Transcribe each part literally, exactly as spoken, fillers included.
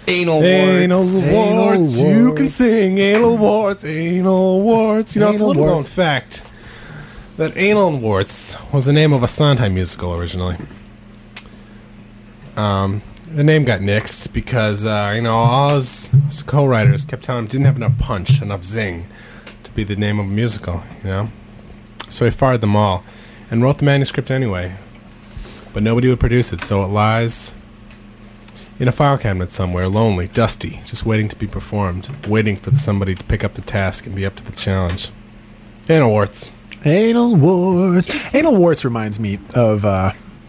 Anal warts. Anal warts. Anal warts. You can sing anal warts. Anal warts. You know, it's a Anal little known warts. fact that Anal Warts was the name of a Sondheim musical originally. Um, the name got nixed because, uh, you know, all his, his co-writers kept telling him didn't have enough punch, enough zing to be the name of a musical, you know? So he fired them all and wrote the manuscript anyway. But nobody would produce it, so it lies in a file cabinet somewhere, lonely, dusty, just waiting to be performed, waiting for somebody to pick up the task and be up to the challenge. Anal Warts. Anal warts. Anal warts reminds me of, uh,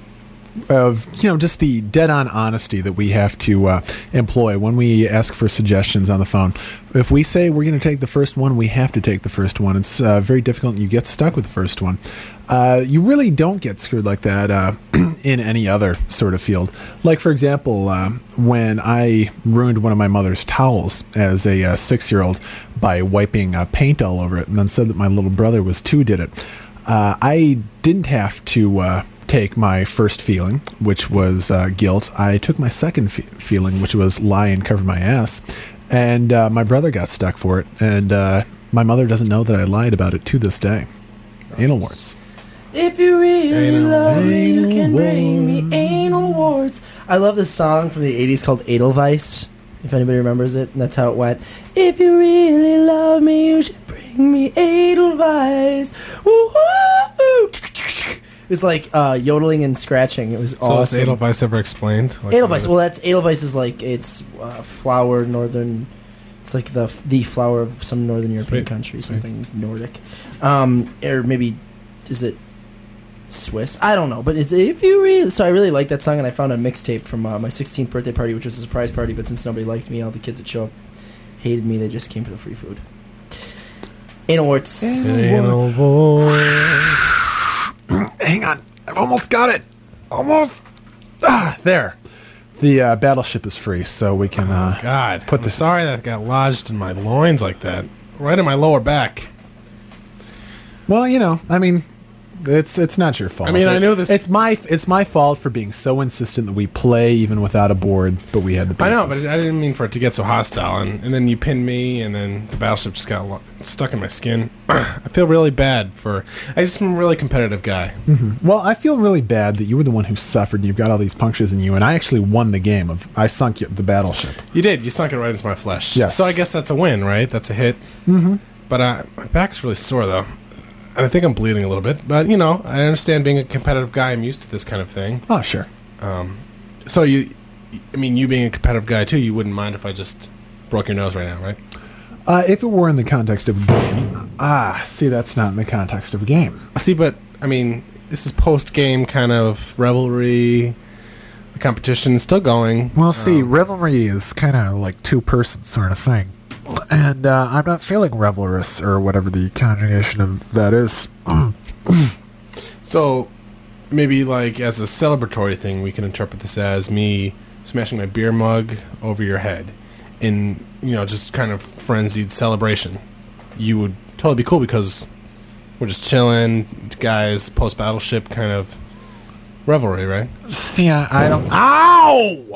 of you know, just the dead-on honesty that we have to uh, employ when we ask for suggestions on the phone. If we say we're going to take the first one, we have to take the first one. It's uh, very difficult, and you get stuck with the first one. Uh, you really don't get screwed like that uh, in any other sort of field. Like, for example, uh, when I ruined one of my mother's towels as a uh, six-year-old by wiping uh, paint all over it and then said that my little brother was two did it, uh, I didn't have to uh, take my first feeling, which was uh, guilt. I took my second fe- feeling, which was lie and cover my ass. And uh, my brother got stuck for it. And uh, my mother doesn't know that I lied about it to this day. Anal warts. If you really Anal love me, you warts. can bring me anal warts. I love this song from the eighties called Edelweiss, if anybody remembers it. And that's how it went. If you really love me, you should bring me Edelweiss. Woo-hoo! It was like uh, yodeling and scratching. It was So awesome. is Edelweiss ever explained? Like, Edelweiss. what Well, is- that's Edelweiss is like it's uh, flower northern. It's like the the flower of some northern European Sweet. country, Sweet. something Nordic, um, or maybe is it Swiss? I don't know, but it's if you really. So I really like that song, and I found a mixtape from uh, my sixteenth birthday party, which was a surprise party. But since nobody liked me, all the kids that show up hated me. They just came for the free food. Anal warts. Anal warts. Hang on. I've almost got it. Almost. Ah, there. The uh, battleship is free, so we can... Uh, God, Put I'm the- sorry that got lodged in my loins like that, right in my lower back. well, you know, I mean... It's it's not your fault. I mean, I It- knew this- It's my it's my fault for being so insistent that we play even without a board, but we had the I pieces. know, but I didn't mean for it to get so hostile, and, and then you pinned me, and then the battleship just got lo- stuck in my skin. I feel really bad for... I just am a really competitive guy. Well, I feel really bad that you were the one who suffered, and you've got all these punctures in you, and I actually won the game. Of I sunk you, the battleship. You did. You sunk it right into my flesh. Yes. So I guess that's a win, right? That's a hit. Mm-hmm. But uh, my back's really sore, though. And I think I'm bleeding a little bit. But, you know, I understand being a competitive guy. I'm used to this kind of thing. Oh, sure. Um, so you... I mean, you being a competitive guy, too, you wouldn't mind if I just broke your nose right now, right? Uh, if it were in the context of a game, ah, see, that's not in the context of a game. See, but, I mean, this is post-game kind of revelry. The competition's still going. Well, see, Um, revelry is kind of like two-person sort of thing. And uh, I'm not feeling revelrous, or whatever the conjugation of that is. So, maybe, like, as a celebratory thing, we can interpret this as me smashing my beer mug over your head in, you know, just kind of frenzied celebration. You would totally be cool because we're just chilling, guys, post-battleship kind of revelry, right? See, I, I don't... Ow!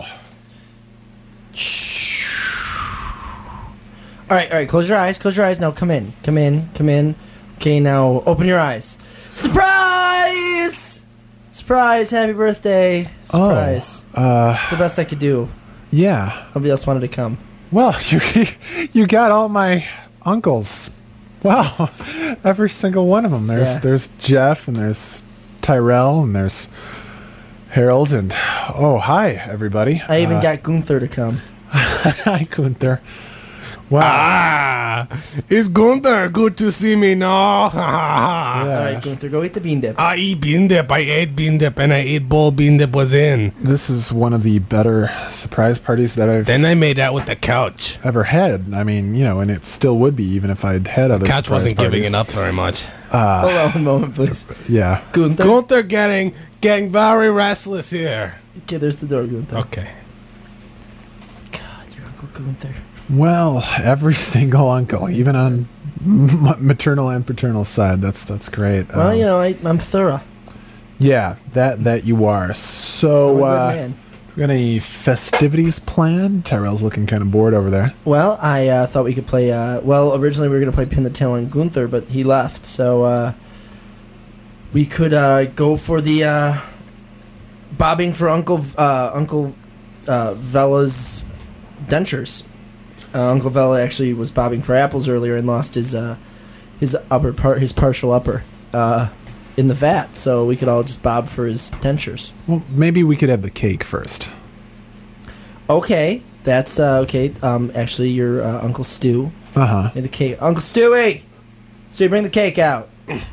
All right, all right. Close your eyes. Close your eyes. Now, come in. Come in. Come in. Okay, now open your eyes. Surprise! Surprise! Happy birthday! Surprise! Oh, uh, It's the best I could do. yeah. Nobody else wanted to come. Well, you you got all my uncles. Wow, every single one of them. There's Yeah. there's Jeff, and there's Tyrell, and there's Harold, and oh, hi everybody. I even Uh, got Gunther to come. hi Gunther. Wow. Ah! It's Gunther. Good to see me now. Yeah. All right, Gunther, go eat the bean dip. I eat bean dip. I ate bean dip, and I ate bowl bean dip was in. This is one of the better surprise parties that I've Then I made out with the couch. ever had. I mean, you know, and it still would be even if I'd had other Couch surprise wasn't giving parties. it up very much. Uh, Hold on one moment, please. yeah. Gunther. Gunther getting getting very restless here. Okay, there's the door, Gunther. Okay. God, your Uncle Gunther. Well, every single uncle, even on m- maternal and paternal side. That's that's great. Well, Um, you know, I, I'm thorough. Yeah, that that you are. I'm a So, good uh, man. We got any festivities planned? Tyrell's looking kind of bored over there. Well, I uh, thought we could play. Uh, well, originally we were going to play Pin the Tail on Gunther, but he left. So uh, we could uh, go for the uh, bobbing for Uncle uh, Uncle uh, Vella's dentures. Uh, Uncle Vella actually was bobbing for apples earlier and lost his uh, his upper part, his partial upper, uh, in the vat. So we could all just bob for his dentures. Well, maybe we could have the cake first. Okay, that's uh, okay. Um, actually, your uh, Uncle Stu Uh huh. made the cake. Uncle Stewie, Stewie, bring the cake out.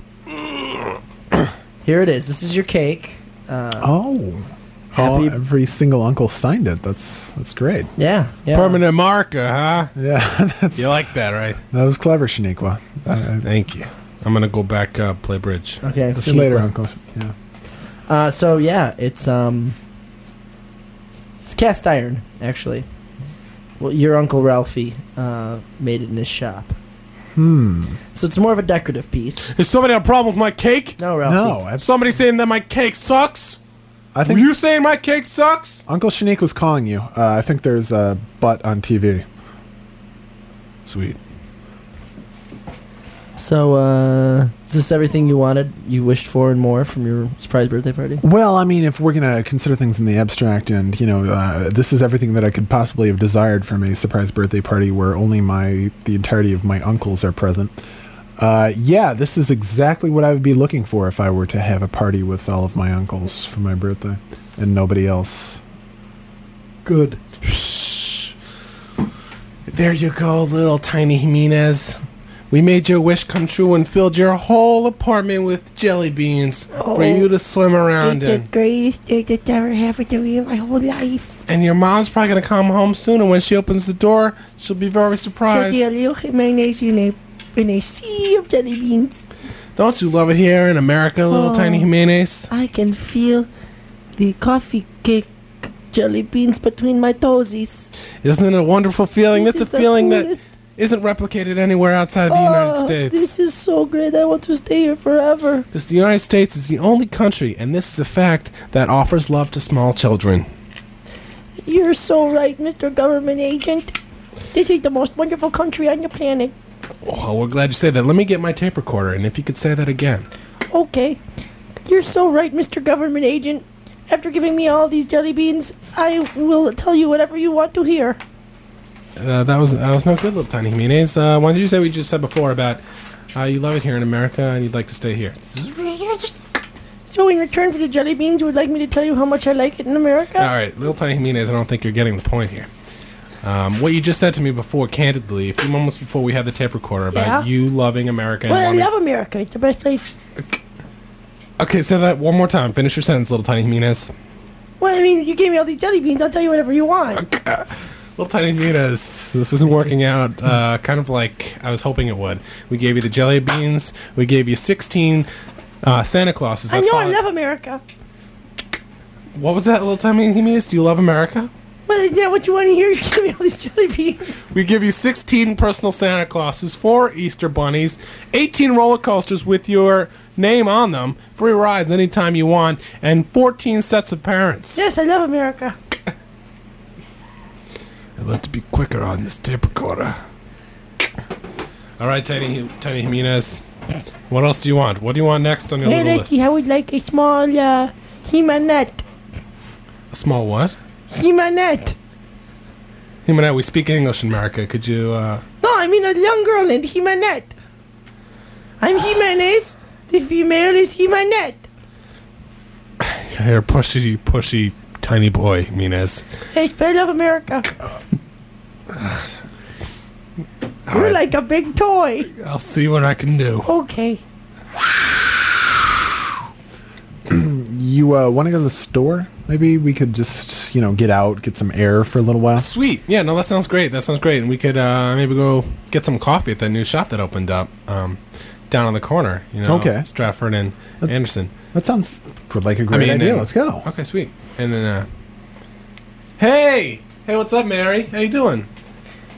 Here it is. This is your cake. Uh, Oh. Happy- Oh, every single uncle signed it. That's that's great. yeah, yeah. Permanent marker, huh? Yeah, that's, You like that, right? that was clever, Shaniqua. Uh, Thank you. I'm gonna go back uh, play bridge. Okay, see you later, Shaniqua. Uncle. Yeah. Uh, so yeah, it's um, it's cast iron actually. Well, your Uncle Ralphie uh, made it in his shop, Hmm. so it's more of a decorative piece. Is somebody have a problem with my cake? No, Ralphie. No, that's, Somebody saying that my cake sucks? I think Were you saying my cake sucks? Uncle Shanique was calling you. Uh, I think there's a butt on T V. Sweet. So, uh, is this everything you wanted, you wished for, and more from your surprise birthday party? Well, I mean, if we're going to consider things in the abstract, and, you know, uh, this is everything that I could possibly have desired from a surprise birthday party where only my the entirety of my uncles are present. Uh, yeah, this is exactly what I would be looking for if I were to have a party with all of my uncles for my birthday and nobody else. Good. Shh. There you go, little tiny Jimenez. We made your wish come true and filled your whole apartment with jelly beans Oh, for you to swim around It's the in. greatest thing that's ever happened to me in my whole life. And your mom's probably going to come home soon, and when she opens the door, she'll be very So surprised. the little Jimenez in a, in a sea of jelly beans. Don't you love it here in America, little Oh. tiny Jimenez? I can feel the coffee cake jelly beans between my toesies. Isn't it a wonderful feeling? This That's a is the feeling that coolest. isn't replicated anywhere outside the United Oh, States. This is so great. I want to stay here forever. Because the United States is the only country, and this is a fact, that offers love to small children. You're so right, Mister Government Agent. This is the most wonderful country on the planet. Oh, we're glad you say that. Let me get my tape recorder, and if you could say that again. Okay. You're so right, Mister Government Agent. After giving me all these jelly beans, I will tell you whatever you want to hear. Uh, that was that was no good, little tiny Jimenez. Uh, why did you say what you just said before about uh, you love it here in America and you'd like to stay here? So in return for the jelly beans, you would like me to tell you how much I like it in America? All right, little tiny Jimenez, I don't think you're getting the point here. Um, what you just said to me before, candidly, a few moments before we had the tape recorder about Yeah? you loving America. And Well, I wanting- love America. It's the best place. Okay, say that one more time. Finish your sentence, little tiny Jimenez. Well, I mean, you gave me all these jelly beans. I'll tell you whatever you want. Little tiny Jimenez, this isn't working out uh, kind of like I was hoping it would. We gave you the jelly beans. We gave you sixteen uh, Santa Clauses. I that know I followed- love America. What was that, little tiny Jimenez? Do you love America? Well, is that what you want to hear? You give me all these jelly beans. We give you sixteen personal Santa Clauses, four Easter bunnies, eighteen roller coasters with your name on them, free rides anytime you want, and fourteen sets of parents. Yes, I love America. I'd like to be quicker on this tape recorder. All right, Tiny Tiny Jimenez. What else do you want? What do you want next on your Hey, little Letty, I would like a small uh, He-Manette. list? A small what? He-Manette. Jimenez, we speak English in America. Could you, uh... No, I mean a young girl named He-Manette. I'm Jimenez. The female is He-Manette. You're a pushy, pushy, tiny boy, Jimenez. Yes, but I love America. All You're right, like a big toy. I'll see what I can do. Okay. You uh, want to go to the store? Maybe we could just, you know, get out, get some air for a little while. Sweet. Yeah, no, that sounds great. That sounds great. And we could uh, maybe go get some coffee at that new shop that opened up um, down on the corner. You know, Okay. Stratford and Anderson. That sounds like a great mean, idea. and- Let's go. Okay, sweet. And then, uh, hey, hey, what's up, Mary? How you doing?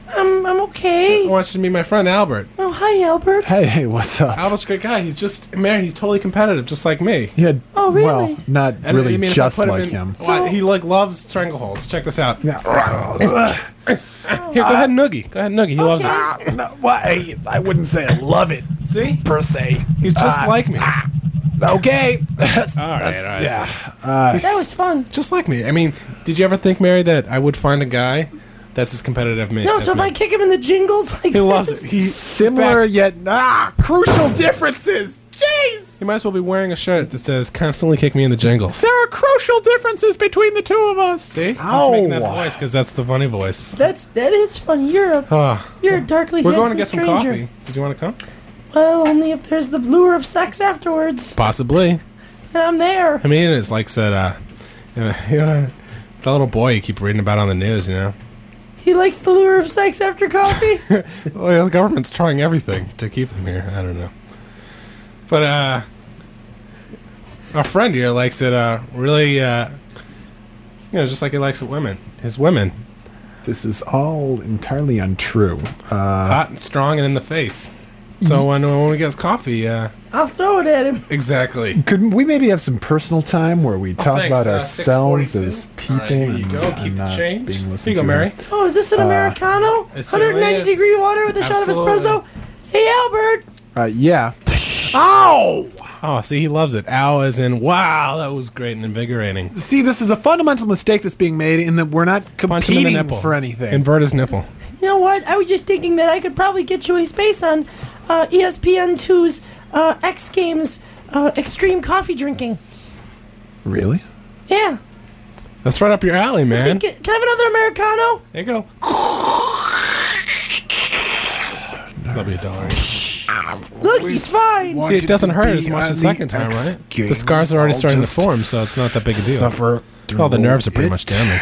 I'm, I'm I okay. want you to meet my friend Albert. Oh, hi, Albert. Hey, hey, what's up? Albert's a great guy. He's just, man, he's totally competitive, just like me. Yeah. Oh, really? Well, not And, really I mean, if I just put like in- him. Well, he like loves strangleholds. Check this out. Yeah. Here, go ahead, and Noogie. Go ahead, and Noogie. He loves it. Ah, no, well, I, I wouldn't say I love it See, per se. he's just Ah, like me. Okay. That's, All right, that's- all right. Yeah. Uh, That was fun. Just like me. I mean, did you ever think, Mary, that I would find a guy that's as competitive me? No, as so if me? I kick him in the jingles like he loves this, it. He similar in fact, yet ah, crucial differences. Jeez. he might as well be wearing a shirt that says "Constantly kick me in the jingles." There are crucial differences between the two of us. See, he's Ow. making that voice because that's the funny voice. That's that is funny. You're a Oh, you're a darkly we're handsome going to get some stranger. coffee. Did you want to come? Well, only if there's the lure of sex afterwards, Possibly. and I'm there. I mean, it's like said, uh, you know, you know, the little boy you keep reading about on the news. You know, He likes the lure of sex after coffee. well, the government's trying everything to keep him here. I don't know, but uh, our friend here likes it. Uh, really, uh, you know, just like he likes it women. His women, This is all entirely untrue. Uh, hot and strong and in the face. So when when we get his coffee, uh, I'll throw it at him. exactly. could we maybe have some personal time where we talk thanks, about uh, ourselves six forty-two. as people All right, here you and, go. and Keep the not change. being Here listened you go, to? Mary. Oh, is this an Uh, Americano? it certainly one ninety is. degree water with a shot of Absolutely. espresso. Hey, Albert. Uh, yeah. Ow! Oh, see, he loves it. Ow, as in, wow, that was great and invigorating. See, this is a fundamental mistake that's being made in that we're not Punch him in the competing nipple. for anything. Invert his nipple. You know what? I was just thinking that I could probably get you a space on uh, E S P N two's uh, X Games uh, Extreme Coffee Drinking. Really? Yeah. That's right up your alley, man. Can, can I have another Americano? There you go. That'll be a dollar. Look, he's fine. See, it doesn't hurt as much the second time, right? The scars are already starting to form, so it's not that big a deal. Suffer All the nerves are pretty it. much damaged.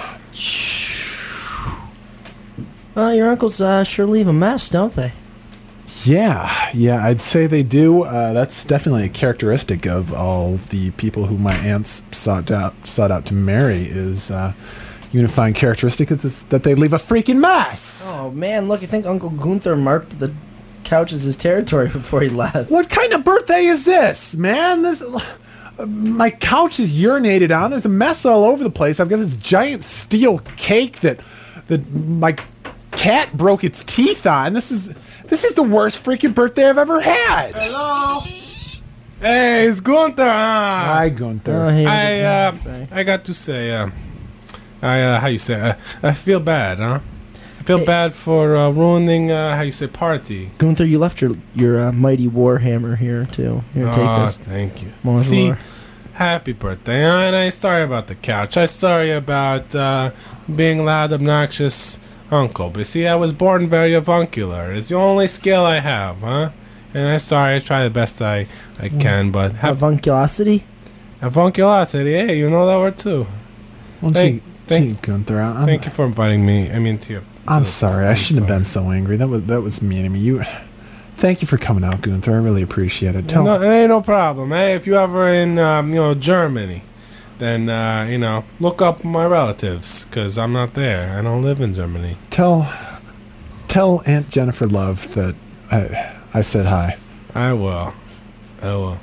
Well, your uncles uh, sure leave a mess, don't they? Yeah, yeah, I'd say they do. Uh, that's definitely a characteristic of all the people who my aunts sought out sought out to marry. Is uh, unifying characteristic that, this, that they leave a freaking mess. Oh man, look! I think Uncle Gunther marked the couch as his territory before he left. What kind of birthday is this, man? This uh, my couch is urinated on. There's a mess all over the place. I've got this giant steel cake that that my cat broke its teeth on. This is this is the worst freaking birthday I've ever had. Hello? Hey, it's Gunther. Ah. Hi, Gunther. Oh, hey, I, Uncle uh, Gunther. I got to say, uh, I, uh, how you say, uh, I feel bad, huh? I feel Hey. bad for uh, ruining, uh, how you say, party. Gunther, you left your your uh, mighty warhammer here too. Here, take Oh, this. thank you. Bonjour. See, happy birthday. And I'm sorry about the couch. I'm sorry about uh, being loud, obnoxious uncle. But see, I was born very avuncular. It's the only skill I have, huh? And I'm sorry. I try the best I, I can, but have Avunculosity. avunculosity. Hey, you know that word too. Why don't Thank- you- thank- gee, Gunther. I'm, Thank you for inviting me. I mean, to your. I'm to the- sorry. I I'm shouldn't have sorry. been so angry. That was that was mean of me. You. Thank you for coming out, Gunther. I really appreciate it. Tell No, it ain't no problem. Hey, if you ever in, um, you know, Germany, then uh, you know, look up my relatives because I'm not there. I don't live in Germany. tell tell Aunt Jennifer Love that I I said hi. I will. I will.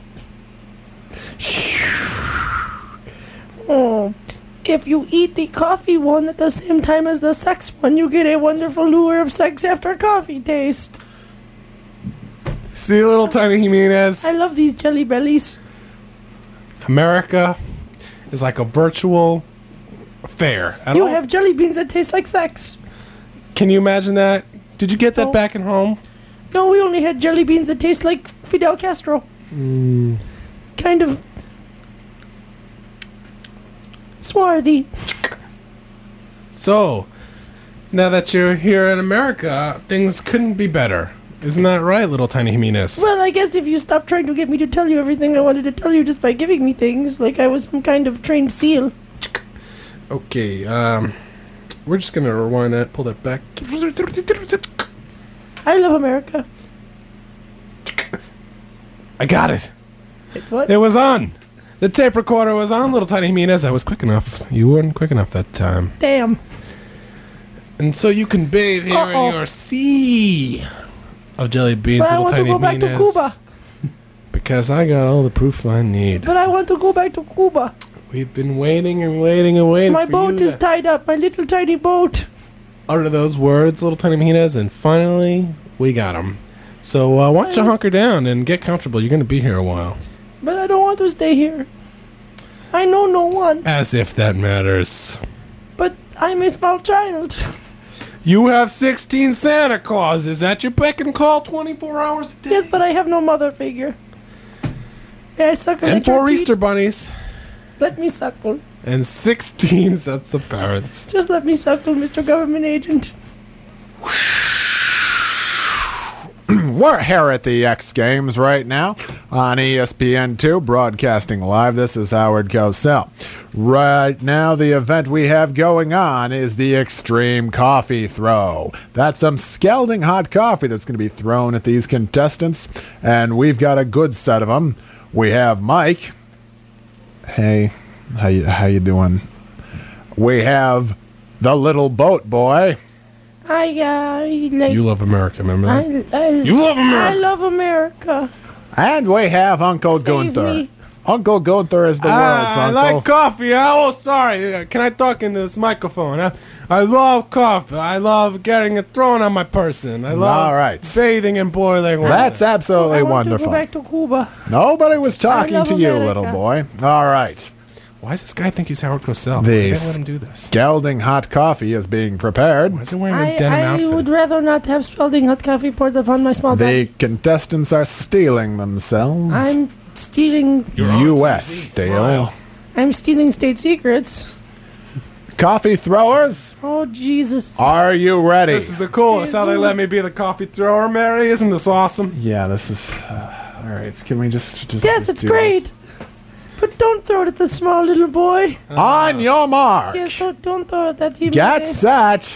Oh, if you eat the coffee one at the same time as the sex one, you get a wonderful lure of sex after coffee taste. See, little tiny Jimenez. I love these jelly bellies. America is like a virtual fair. I You don't- have jelly beans that taste like sex. Can you imagine that? Did you get that No. back at home? No, we only had jelly beans that taste like Fidel Castro. Kind of swarthy. So, now that you're here in America, things couldn't be better. Isn't that right, little tiny Jimenez? Well, I guess if you stop trying to get me to tell you everything I wanted to tell you just by giving me things, like I was some kind of trained seal. Okay, um, we're just gonna rewind that, pull that back. I love America. I got it. What? It was on. The tape recorder was on, little tiny Jimenez. I was quick enough. You weren't quick enough that time. Damn. And so you can bathe here Uh-oh. in your sea of jelly beans, But I little want to tiny go back to beanies. Cuba. Because I got all the proof I need. But I want to go back to Cuba. We've been waiting and waiting and waiting My for boat you is to tied up. My little tiny boat. utter those words, little tiny beanies, and finally we got them. So uh, why don't you Nice. hunker down and get comfortable? You're going to be here a while. But I don't want to stay here. I know no one. As if that matters. But I'm a small child. You have sixteen Santa Clauses at your beck and call twenty-four hours a day. Yes, but I have no mother figure. May I suckle And at your four teat? Easter bunnies. Let me suckle. And sixteen sets of parents. Just let me suckle, Mister Government Agent. We're here at the X Games right now on E S P N two, broadcasting live. This is Howard Cosell. Right now, the event we have going on is the Extreme Coffee Throw. That's some scalding hot coffee that's going to be thrown at these contestants, and we've got a good set of them. We have Mike. Hey, how you, how you doing? We have the little boat boy. I, uh, like, You love America, remember that? I, I, You love America. I love America. And we have Uncle Save Gunther. me. Uncle Gunther is the world's Ah, I uncle. like coffee. Oh, sorry. Uh, Can I talk into this microphone? I, I love coffee. I love getting it thrown on my person. I love All right. bathing in boiling water. That's absolutely I want wonderful. to go back to Cuba. Nobody was talking love to you, America. little boy. All right. Why does this guy think he's Howard Cosell? The Why did they let him do this? Scalding hot coffee is being prepared. Why is he wearing a I, denim I outfit? would rather not have scalding hot coffee poured upon my small The belly. contestants are stealing themselves. I'm stealing. U S T V, stale. smile. I'm stealing state secrets. Coffee throwers, Oh Jesus! are you ready? This is the coolest. How they let me be the coffee thrower, Mary. Isn't this awesome? yeah, this is. Uh, all right, can we just. just Yes, just it's do great. this? But don't throw it at the small little boy. On your mark. Yes, don't, don't throw it at him. Get set.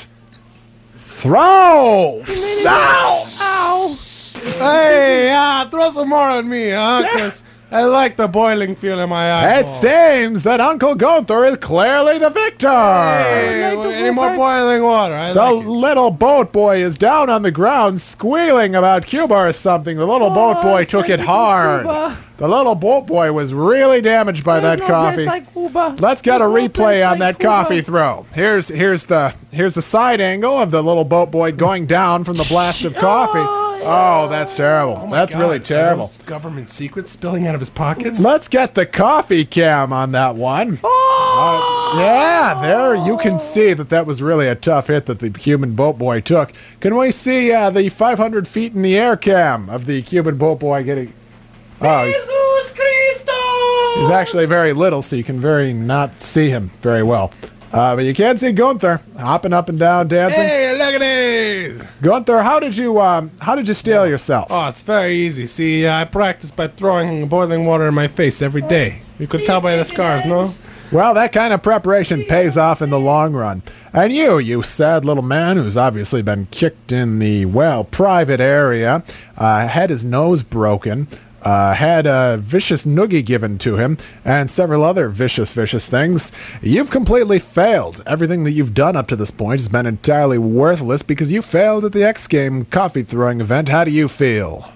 Throw. Ow. Ow! Hey, ah, throw some more on me, huh? 'Cause I like the boiling feel in my eyeball. It seems that Uncle Gunther is clearly the victor. Hey, I would like to any go more back- boiling water? I The like it. little boat boy is down on the ground squealing about Cuba or something. The little boat boy took it send me to hard. Cuba. The little boat boy was really damaged by There's that no coffee. place like Cuba. Let's get There's a no replay place on like that Cuba. coffee throw. Here's here's the here's the side angle of the little boat boy going down from the blast of coffee. Oh, that's terrible. Oh my that's God, really are terrible. those government secrets spilling out of his pockets? Let's get the coffee cam on that one. Oh! Uh, yeah, there you can see that that was really a tough hit that the Cuban boat boy took. Can we see uh, the five hundred feet in the air cam of the Cuban boat boy getting? Oh, he's, Jesus Christo! he's actually very little, so you can very not see him very well. Uh, but you can see Gunther hopping up and down, dancing. Hey, look at these! Gunther, how did you um, how did you steal yourself? Oh, it's very easy. See, I practice by throwing boiling water in my face every day. You could tell by the scars, no? Well, that kind of preparation pays off in the long run. And you, you sad little man who's obviously been kicked in the, well, private area, uh, had his nose broken, uh, had a vicious noogie given to him, and several other vicious, vicious things. You've completely failed. Everything that you've done up to this point has been entirely worthless because you failed at the X Game coffee throwing event. How do you feel?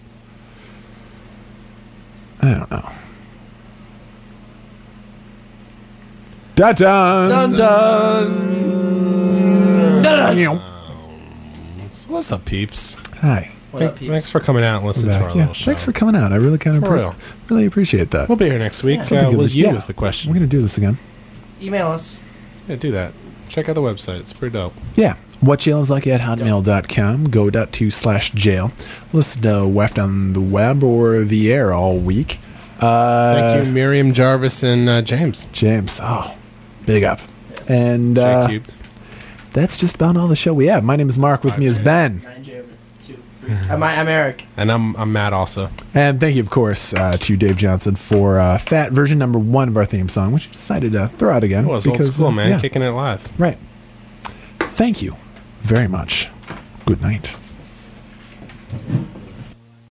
I don't know. Dun-dun! Dun dun. So what's up, peeps? Hi. What up, Thank- peeps? Thanks for coming out and listening to Back. our Yeah, little show. thanks for coming out. I really kind of For real. really appreciate that. We'll be here next week. Yeah. Uh, Something with good. you Yeah. is the question. We're going to do this again. Email us. Yeah, do that. Check out the website. It's pretty dope. Yeah. What jail is like at hotmail dot com. Go dot to slash jail. Listen to Weft on the web or the air all week. Uh, Thank you, Miriam Jarvis and uh, James. James. Oh, big up. Yes. And J uh, Cubed. that's just about all the show we have. My name is Mark. With me is Ben. Nine J over two, three. I'm, I'm Eric. And I'm I'm Matt also. And thank you, of course, uh, to Dave Johnson for uh, Fat version number one of our theme song, which we decided to throw out again. It was old school, uh, man. yeah. Kicking it live. Right. Thank you very much. Good night.